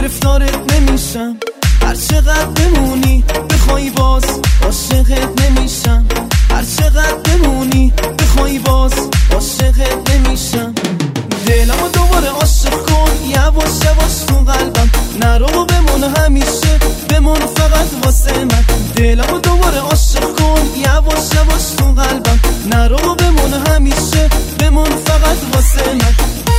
گرفتارت نمیشم، هر چقدر بمونی بخوای باز عاشقت نمیشم، هر چقدر بمونی بخوای باز عاشقت نمیشم. دلمو دوباره عاشق کن یواش یواش تو قلبم، نرو بمون همیشه بمون فقط واسه من. دلمو دوباره عاشق کن یواش یواش تو قلبم، نرو بمون همیشه بمون فقط واسه من.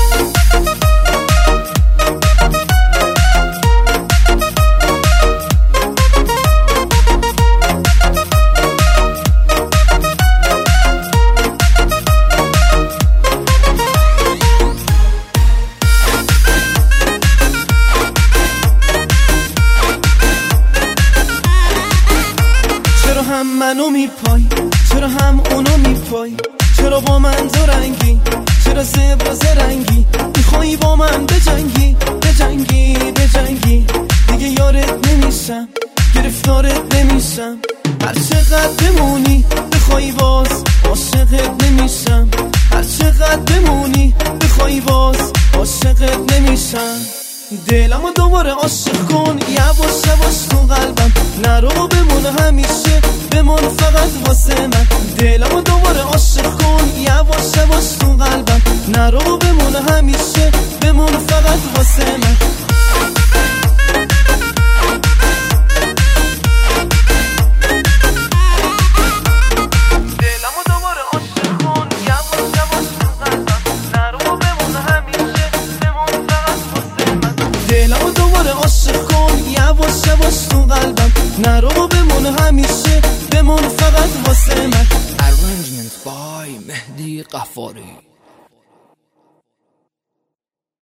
چرا هم منو میپای، چرا هم اونو میپای، چرا با من دو رنگی، چرا زبر زرنگی، میخوایی با من بجنگی بجنگی بجنگی. دیگه یارت نمیشم، گرفتارت نمیشم، هر چقدر بمونی بخوای باز عاشقت نمیشم، هر چقدر بمونی بخوای باز عاشقت نمیشم. دلمو دوباره عاشق کن یواش یواش تو قلبم، نرو بمون همیشه بمون فقط واسه من. دلمو دوباره عاشق کن یواش یواش تو قلبم، نرو بمون همیشه بمون فقط واسه من. دلمو دوباره عاشق کن یواش یواش تو قلبم، نرو بمون همیشه بمون فقط واسه من. Arrangement by مهدی قفاری.